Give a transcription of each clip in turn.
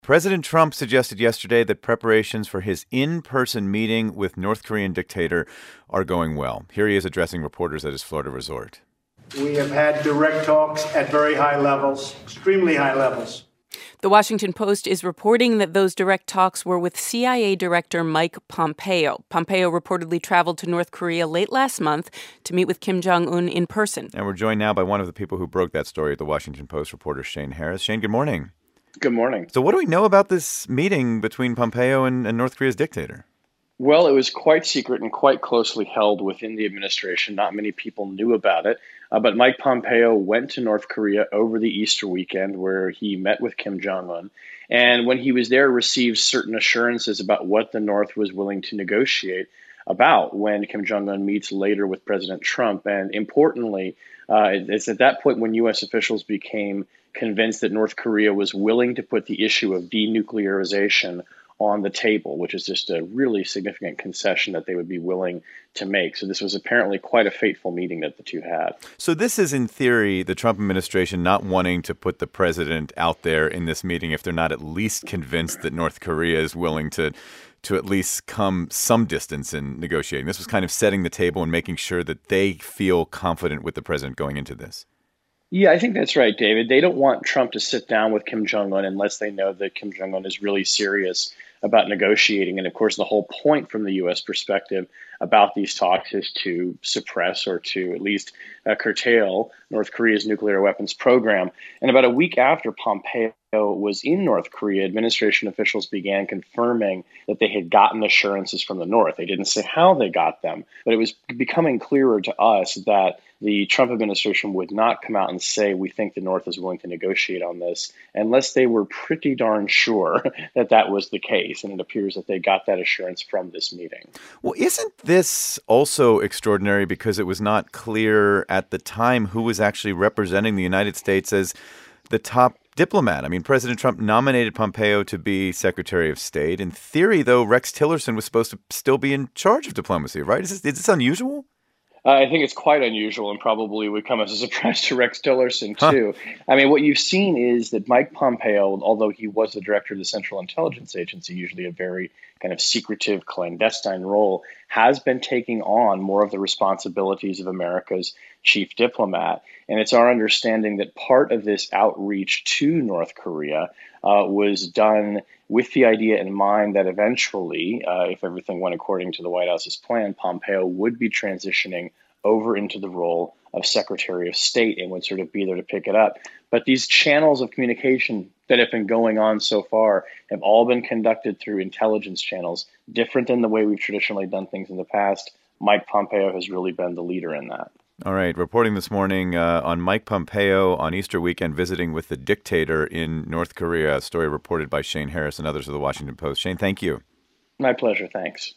President Trump suggested yesterday that preparations for his in-person meeting with North Korean dictator are going well. Here he is addressing reporters at his Florida resort. We have had direct talks at very high levels, extremely high levels. The Washington Post is reporting that those direct talks were with CIA Director Mike Pompeo. Pompeo reportedly traveled to North Korea late last month to meet with Kim Jong-un in person. And we're joined now by one of the people who broke that story at the Washington Post, reporter Shane Harris. Shane, good morning. Good morning. So what do we know about this meeting between Pompeo and North Korea's dictator? Well, it was quite secret and quite closely held within the administration. Not many people knew about it. But Mike Pompeo went to North Korea over the Easter weekend where he met with Kim Jong-un. And when he was there, received certain assurances about what the North was willing to negotiate about when Kim Jong-un meets later with President Trump. And importantly, it's at that point when U.S. officials became convinced that North Korea was willing to put the issue of denuclearization on the table, which is just a really significant concession that they would be willing to make. So this was apparently quite a fateful meeting that the two had. So this is, in theory, the Trump administration not wanting to put the president out there in this meeting if they're not at least convinced that North Korea is willing to at least come some distance in negotiating. This was kind of setting the table and making sure that they feel confident with the president going into this. Yeah, I think that's right, David. They don't want Trump to sit down with Kim Jong-un unless they know that Kim Jong-un is really serious about negotiating. And of course, the whole point from the U.S. perspective about these talks is to suppress or to at least curtail North Korea's nuclear weapons program. And about a week after Pompeo was in North Korea, administration officials began confirming that they had gotten assurances from the North. They didn't say how they got them, but it was becoming clearer to us that the Trump administration would not come out and say, we think the North is willing to negotiate on this, unless they were pretty darn sure that that was the case. And it appears that they got that assurance from this meeting. Well, isn't this also extraordinary because it was not clear at the time who was actually representing the United States as the top diplomat? I mean, President Trump nominated Pompeo to be Secretary of State. In theory, though, Rex Tillerson was supposed to still be in charge of diplomacy, right? Is this unusual? I think it's quite unusual and probably would come as a surprise to Rex Tillerson, too. I mean, what you've seen is that Mike Pompeo, although he was the director of the Central Intelligence Agency, usually a very kind of secretive, clandestine role, has been taking on more of the responsibilities of America's chief diplomat. And it's our understanding that part of this outreach to North Korea was done with the idea in mind that eventually, if everything went according to the White House's plan, Pompeo would be transitioning over into the role of Secretary of State and would sort of be there to pick it up. But these channels of communication that have been going on so far have all been conducted through intelligence channels, different than the way we've traditionally done things in the past. Mike Pompeo has really been the leader in that. All right. Reporting this morning on Mike Pompeo on Easter weekend visiting with the dictator in North Korea, a story reported by Shane Harris and others of the Washington Post. Shane, thank you. My pleasure. Thanks.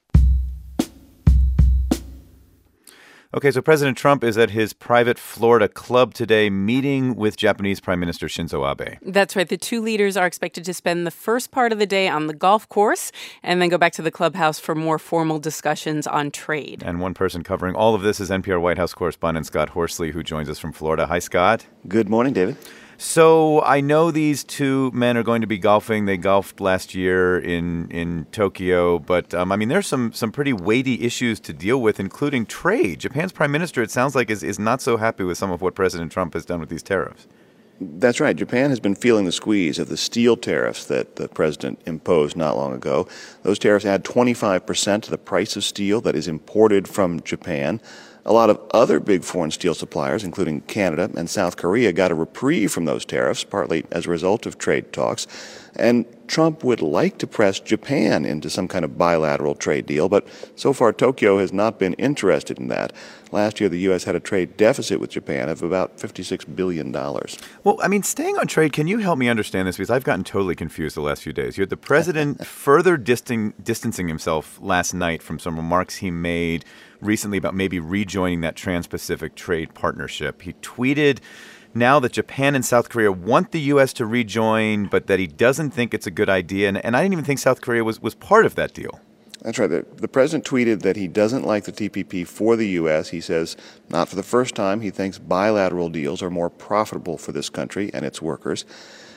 Okay, so President Trump is at his private Florida club today meeting with Japanese Prime Minister Shinzo Abe. That's right. The two leaders are expected to spend the first part of the day on the golf course and then go back to the clubhouse for more formal discussions on trade. And one person covering all of this is NPR White House correspondent Scott Horsley, who joins us from Florida. Hi, Scott. Good morning, David. So I know these two men are going to be golfing. They golfed last year in Tokyo. But, I mean, there's some pretty weighty issues to deal with, including trade. Japan's prime minister, it sounds like, is not so happy with some of what President Trump has done with these tariffs. That's right. Japan has been feeling the squeeze of the steel tariffs that the president imposed not long ago. Those tariffs add 25% to the price of steel that is imported from Japan. A lot of other big foreign steel suppliers, including Canada and South Korea, got a reprieve from those tariffs, partly as a result of trade talks. And Trump would like to press Japan into some kind of bilateral trade deal, but so far Tokyo has not been interested in that. Last year, the U.S. had a trade deficit with Japan of about $56 billion. Well, I mean, staying on trade, can you help me understand this? Because I've gotten totally confused the last few days. You had the president further distancing himself last night from some remarks he made recently about maybe rejoining that Trans-Pacific Trade Partnership. He tweeted now that Japan and South Korea want the U.S. to rejoin, but that he doesn't think it's a good idea. And I didn't even think South Korea was part of that deal. That's right. The president tweeted that he doesn't like the TPP for the U.S. He says, not for the first time, he thinks bilateral deals are more profitable for this country and its workers.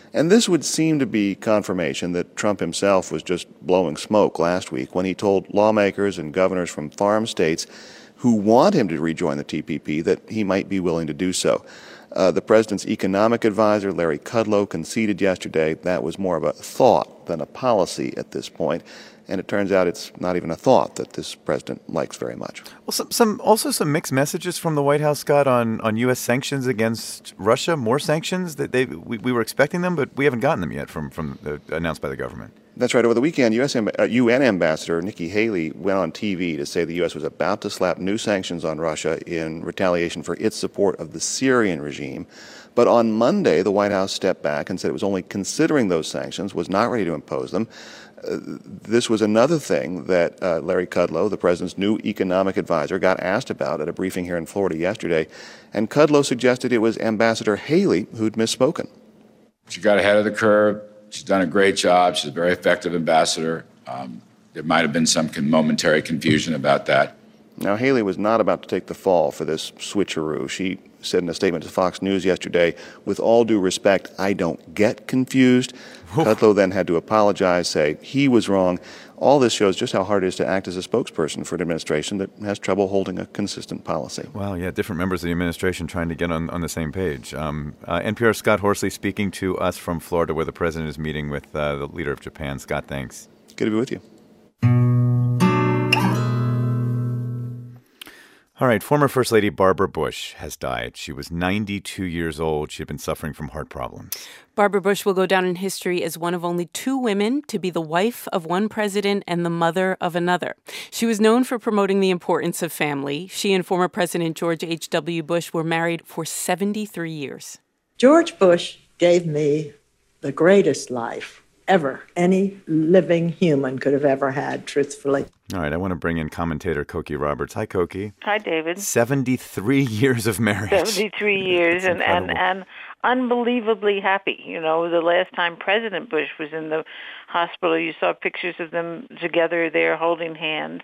And this would seem to be confirmation that Trump himself was just blowing smoke last week when he told lawmakers and governors from farm states who want him to rejoin the TPP that he might be willing to do so. The president's economic advisor, Larry Kudlow, conceded yesterday that was more of a thought than a policy at this point. And it turns out it's not even a thought that this president likes very much. Well, some mixed messages from the White House, Scott, on U.S. sanctions against Russia. More sanctions that we were expecting them, but we haven't gotten them yet from announced by the government. That's right. Over the weekend, UN Ambassador Nikki Haley went on TV to say the U.S. was about to slap new sanctions on Russia in retaliation for its support of the Syrian regime. But on Monday, the White House stepped back and said it was only considering those sanctions, was not ready to impose them. This was another thing that Larry Kudlow, the president's new economic advisor, got asked about at a briefing here in Florida yesterday. And Kudlow suggested it was Ambassador Haley who'd misspoken. She got ahead of the curve. She's done a great job. She's a very effective ambassador. There might have been some momentary confusion about that. Now, Haley was not about to take the fall for this switcheroo. She said in a statement to Fox News yesterday, with all due respect, I don't get confused. Kudlow then had to apologize, say he was wrong. All this shows just how hard it is to act as a spokesperson for an administration that has trouble holding a consistent policy. Well, yeah, different members of the administration trying to get on the same page. NPR's Scott Horsley speaking to us from Florida, where the president is meeting with the leader of Japan. Scott, thanks. Good to be with you. All right, former First Lady Barbara Bush has died. She was 92 years old. She had been suffering from heart problems. Barbara Bush will go down in history as one of only two women to be the wife of one president and the mother of another. She was known for promoting the importance of family. She and former President George H.W. Bush were married for 73 years. George Bush gave me the greatest life ever any living human could have ever had, truthfully. All right, I want to bring in commentator Cokie Roberts. Hi, Cokie. Hi, David. 73 years of marriage. 73 years and unbelievably happy. You know, the last time President Bush was in the hospital, you saw pictures of them together there holding hands.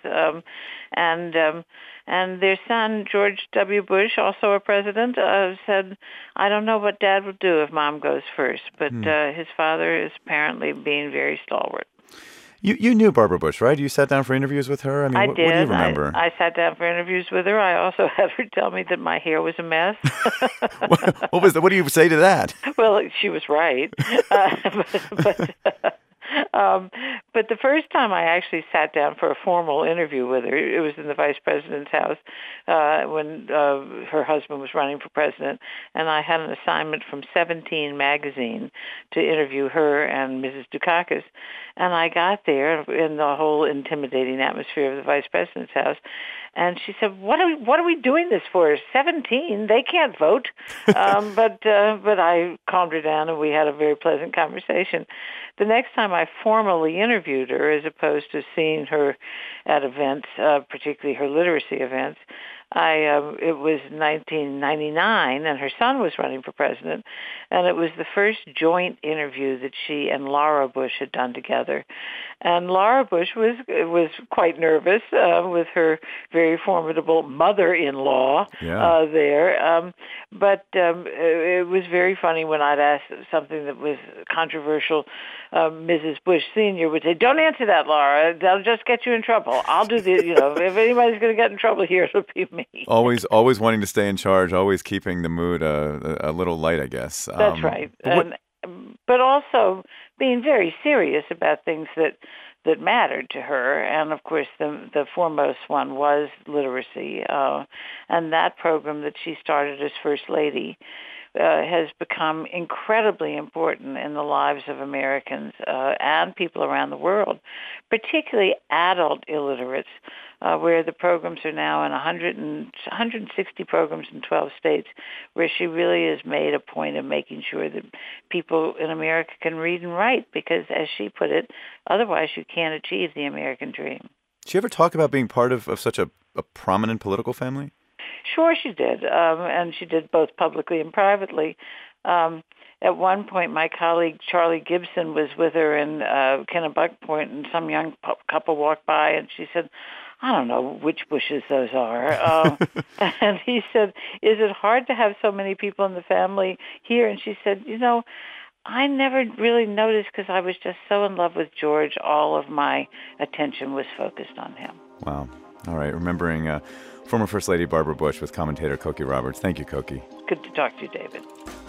And their son, George W. Bush, also a president, said, I don't know what Dad would do if Mom goes first. But his father is apparently being very stalwart. You knew Barbara Bush, right? You sat down for interviews with her? I mean, I what did. do you remember? I sat down for interviews with her. I also had her tell me that my hair was a mess. What do you say to that? Well, she was right. But the first time I actually sat down for a formal interview with her, it was in the vice president's house when her husband was running for president, and I had an assignment from 17 magazine to interview her and Mrs. Dukakis. And I got there in the whole intimidating atmosphere of the vice president's house, and she said, "What are we doing this for? 17? They can't vote." But I calmed her down, and we had a very pleasant conversation. The next time I formally interviewed her, as opposed to seeing her at events, particularly her literacy events, it was 1999, and her son was running for president, and it was the first joint interview that she and Laura Bush had done together. And Laura Bush was quite nervous with her very formidable mother-in-law there. But it was very funny when I'd ask something that was controversial. Mrs. Bush Sr. would say, "Don't answer that, Laura. That'll just get you in trouble. I'll do the, if anybody's going to get in trouble here, it'll be me." Always wanting to stay in charge, always keeping the mood a little light, I guess. That's right. But also being very serious about things that mattered to her. And, of course, the foremost one was literacy. And that program that she started as First Lady has become incredibly important in the lives of Americans and people around the world, particularly adult illiterates, where the programs are now in 160 programs in 12 states, where she really has made a point of making sure that people in America can read and write, because, as she put it, otherwise you can't achieve the American dream. Did she ever talk about being part of such a prominent political family? Sure she did, and she did both publicly and privately. At one point, my colleague Charlie Gibson was with her in Kennebunkport, and some young couple walked by, and she said, "I don't know which Bushes those are." And he said, "Is it hard to have so many people in the family here?" And she said, I never really noticed because I was just so in love with George. All of my attention was focused on him. Wow. All right. Remembering former First Lady Barbara Bush with commentator Cokie Roberts. Thank you, Cokie. Good to talk to you, David.